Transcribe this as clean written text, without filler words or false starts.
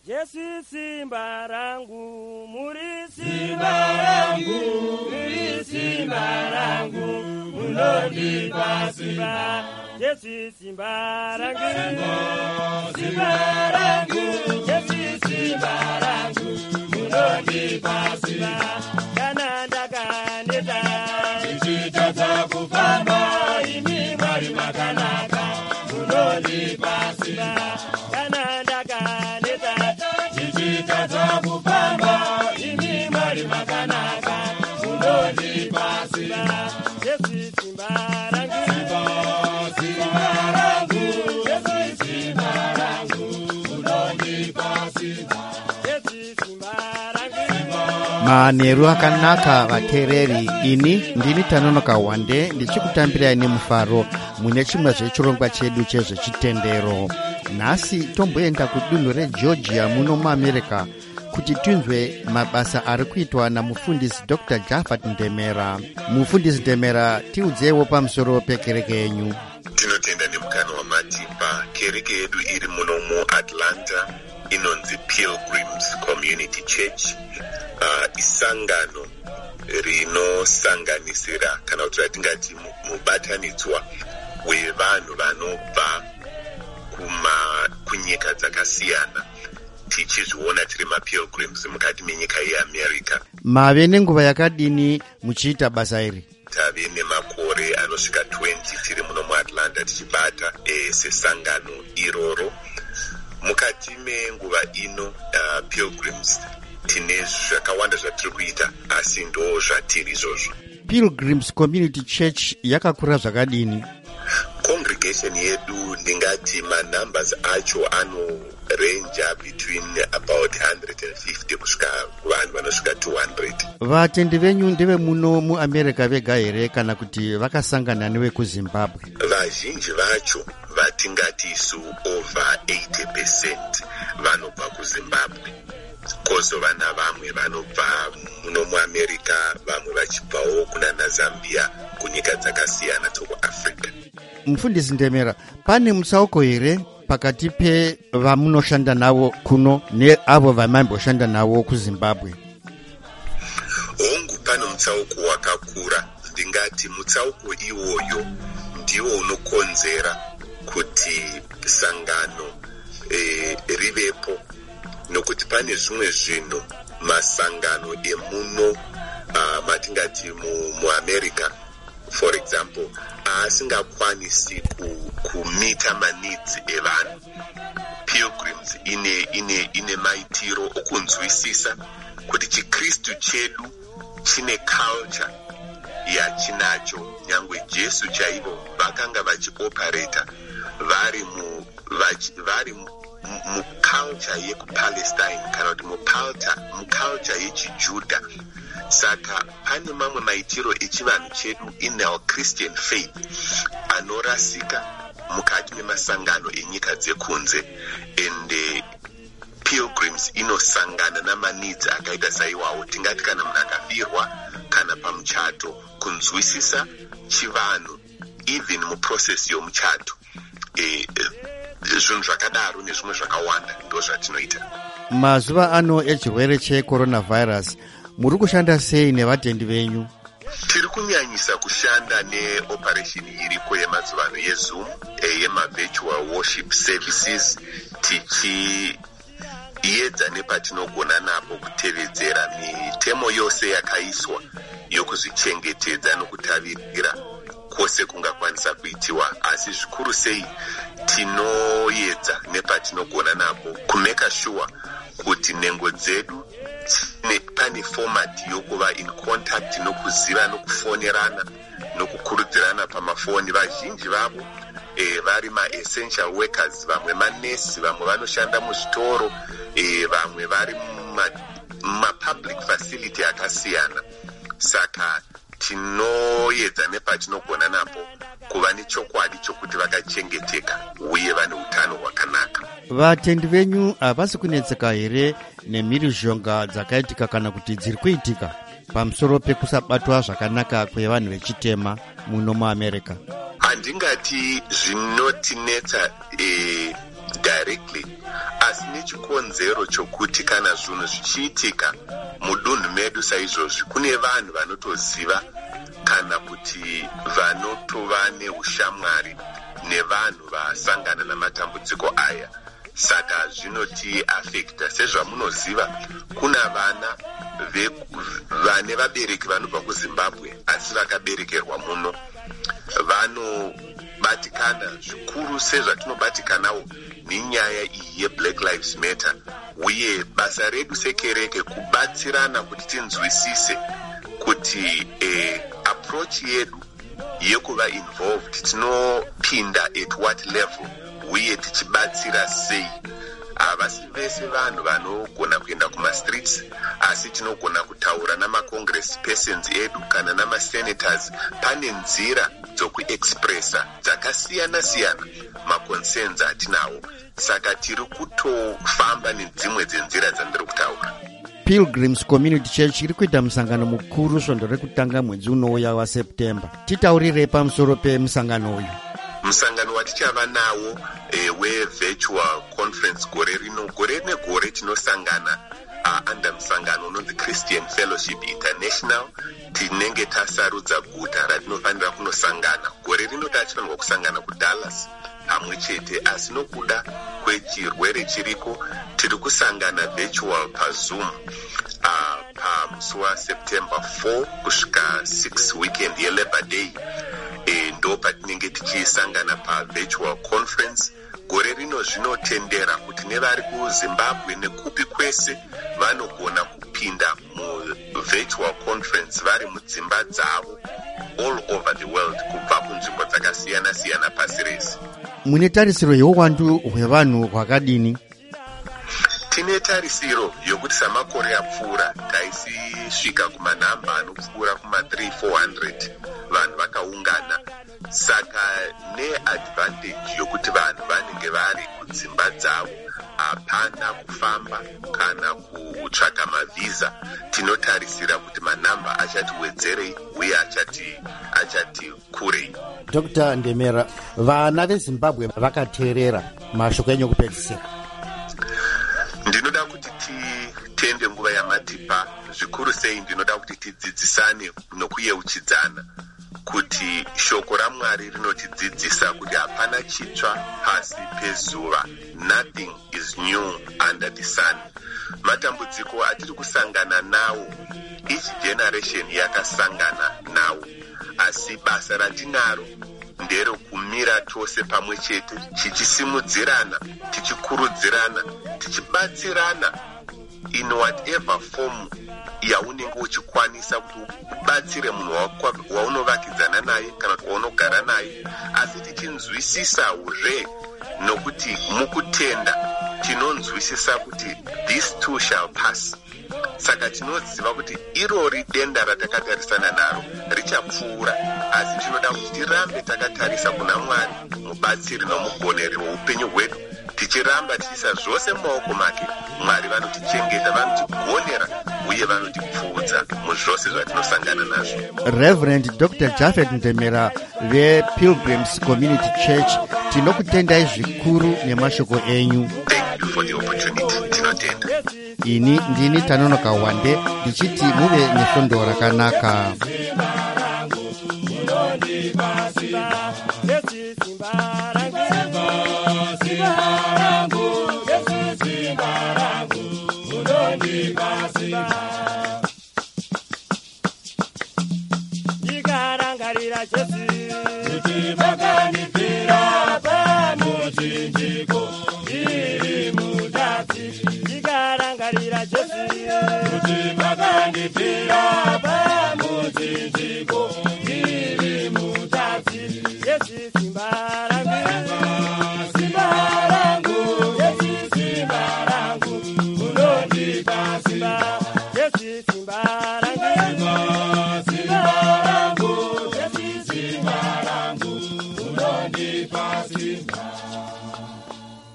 Yesu simba rangu, muri simba rangu, muri simba rangu, munondipa simba. Yesu simba rangu, simba rangu, Yesu simba rangu, munondipa simba. Kana ndakaneta, ichitata kupamba, imi mwari makanaka, munondipa simba. Kana ndakaneta, ichitata kupamba, imi mwari makanaka, munondipa simba. Yesu simba rangu, simba rangu, Yesu simba rangu, munondipa simba. Yesu simba rangu. Maneru akanaka vatereri, ini ndini Tanonoka Wande ndichikutambira ine mufaro mune chimwe zvechirongwa chedu chezvechitendero. Nhasi tomboenda kudunhu reGeorgia muno muAmerica kuti tinzwe mabasa ari kuitwa namufundisi Dr. Japhet Ndemera. Mufundisi Ndemera, tiudzewo pamusoro pekereke yenyu. Tinotenda nemukana wamatipa. Kereke yedu iri muno muAtlanta inonzi Pilgrims Community Church. Isangano rinosanganisira kana kuti ratingati mubatanidzwa wevanhu vanobva kunyika dzakasiyana, tichizviona tiri mapilgrims mukati menyika yeAmerica. Mave nenguva yakadini muchiita basa iri? Tave nemakore anosvika 20 tiri muno muAtlanta tichibata sesangano iroro. Mukati menguva ino Pilgrims tine zvakawanda zvatiri kuita, asi ndo zvatiri izvozvo. Pilgrims Community Church yakakura zvakadini? Congregation yedu ndingati manumbers acho anorenja between about 150 kusvika vanhu vanosvika 200. Vatendi venyu ndeve muno muAmerica vega here kana kuti vakasangana newe kuZimbabwe? Vazhinji vacho vatingati isu over 80% vanobva kuZimbabwe. Kozova navamwe vanobva muno muAmerica, vamwe vachibvawo kuna naZambia, kunyika dzakasiyana dzekuAfrica. Mufundisi Ndemera, pane mutsauko here pakati pevamunoshanda navo kuno neavo vamamboshanda navo kuZimbabwe? Hongu, pane mutsauko wakakura. Ndingati mutsauko iwoyo ndiwo unokonzera kuti sangano rivepo, nokuti pane zvimwe zvinhu masangano emuno matingati muAmerica, for example, asingakwanisi kumita maneeds evanhu. Pilgrims ine maitiro okunzwisisa kuti chiKristu chedu chine culture yachinacho. Nyangwe Jesu chaivo vakanga vachioperata vari muculture yekuPalestine kana kuti muculture yechiJudha. Saka pane mamwe maitiro echivanhu chedu in our Christian faith anorasika mukati memasangano enyika dzekunze, and Pilgrims inosangana namaneeds akaita saiwawo. Tingati kana munhu akafirwa kana pamuchato, kunzwisisa chivanhu even muprocess yomuchato, zvinhu zvakadaro nezvimwe zvakawanda ndo zvatinoita. Mazuva ano echirwere checoronavirus, muri kushanda sei nevatendi venyu? Tiri kunyanyisa kushanda neoperation iriko yemazuva ano yeZoom, yemavirtual worship services, tichiedza nepatinogona napo kutevedzera mitemo yose yakaiswa yokuzvichengetedza nokutavirira kwose kungakwanisa kuitiwa. Asi zvikuru sei tinoedza nepatinogona napo kumeka sure kuti nhengo dzedu pane format yokuva in contact, nokuziva, nokufonerana, nokukurudzirana pamafoni. Vazhinji vavo vari ma-essential workers, vamwe manesi, vamwe vanoshanda muzvitoro, vamwe vari muma-public facility akasiyana. Saka tinoedza nepatinogona napo kuva nechokwadi chokuti vakachengeteka uye vane utano hwakanaka. Vatendi venyu havasi kunetseka here nemhirizhonga dzakaitika kana kuti dziri kuitika pamusoro pekusabatwa zvakanaka kwevanhu vechitema muno muAmerica? Handingati zvinotinetsa directly, asi tine chikonzero chokuti kana zvinhu zvichiitika mudunhu medu saizvozvi kune vanhu vanotoziva kana kuti vanotova neushamwari nevanhu vasangana namatambudziko aya. Saka zvinoti affecta. Sezvamunoziva kuna vana vane vabereki vanobva kuZimbabwe asi vakaberekerwa muno, vanobatikana zvikuru sezvatinobatikanawo nenyaya iyi yeBlack Lives Matter, uye basa redu sekereke kubatsirana kuti tinzwisise kuti approach yedu yekuva involved tinopinda at what level uye tichibatsira sei. Havasi vese vanhu vanogona kuenda kumastreets, asi tinogona kutaura namacongress persons edu kana namasenators. Pane nzira dzokuexpressa dzakasiyana-siyana maconcerns atinawo, saka tiri kutofamba nedzimwe dzenzira dzandiri kutaura. Pilgrims Community Church iri kuita musangano mukuru svondo rekutanga mwedzi unouya waSeptember. Titaurire pamusoro pemusangano uyu. Musangano watichava nawo wevirtual conference gore rino. Gore negore tinosangana under musangano unonzi Christian Fellowship International. Tinenge tasarudza guta ratinofanira kunosangana. Gore rino tachifanirwa kusangana kuDallas pamwe chete, asi nokuda kwechirwere chiriko tiri kusangana virtual paZoom pamusi waSeptember 4 kusvika 6 weekend yeLabor Day. Ndo patinenge tichisangana pavirtual conference. Gore rino zvinotendera kuti nevari kuZimbabwe nekupi kwese vanogona kupinda muvirtual conference vari mudzimba dzavo all over the world, kubva kunzvimbo dzakasiyana-siyana pasi rese. Mune tarisiro yeuwandu hwevanhu hwakadini? Tine tarisiro yokuti samakore apfuura taisisvika kumanhamba anopfuura kuma300-400 vanhu vakaungana. Saka neadvantage yokuti vanhu vanenge vari kudzimba dzavo, hapana kufamba kana kutsvaka mavhiza, tinotarisira kuti manhamba achatiwedzerei uye achati kurei. Dr. Ndemera, vana veZimbabwe vakateerera mashoko enyu ekupedzisira. Ndinoda kuti titende nguva yamatipa. Zvikuru sei ndinoda kuti tidzidzisane nokuyeuchidzana kuti shoko raMwari rinotidzidzisa kuti hapana chitsva pasi pezuva. Nothing is new under the sun. Matambudziko atiri kusangana nawo, each generation yakasangana nawo, asi basa ratinaro ndero kumira tose pamwe chete, tichisimudzirana, tichikurudzirana, tichibatsirana in whatever form yaunenge uchikwanisa kuti ubatsire munhu waunovakidzana naye kana kuti waunogara naye, asi tichinzwisisazve nokuti mukutenda tinonzwisisa kuti this too shall pass. Saka tinoziva kuti irori denda ratakatarisana naro richapfuura, asi tinoda kuti tirambe takatarisa kuna Mwari, mubatsiri nomugoneri weupenyu hwedu, tichiramba tichisa zvose mumaoko make. Mwari vanotichengeta, vanotigonera uye vanotipfuudza muzvose zvatinosangana nazvo. Reverend Dr. Japhet Ndemera vePilgrims Community Church, tinokutendai zvikuru nemashoko enyu. Thank you for the opportunity. Tinotenda. Ini ndini Tanonoka Wande ndichiti muve nefondo rakanaka. Ndikarangarira Jesu kuti vakanipira pamuchinjiko iri mutati. Ndikarangarira Jesu kuti vakanipira pamuchinjiko iri mutati. Jesu simba rangu, simba rangu, Jesu simba rangu, unondipa simba.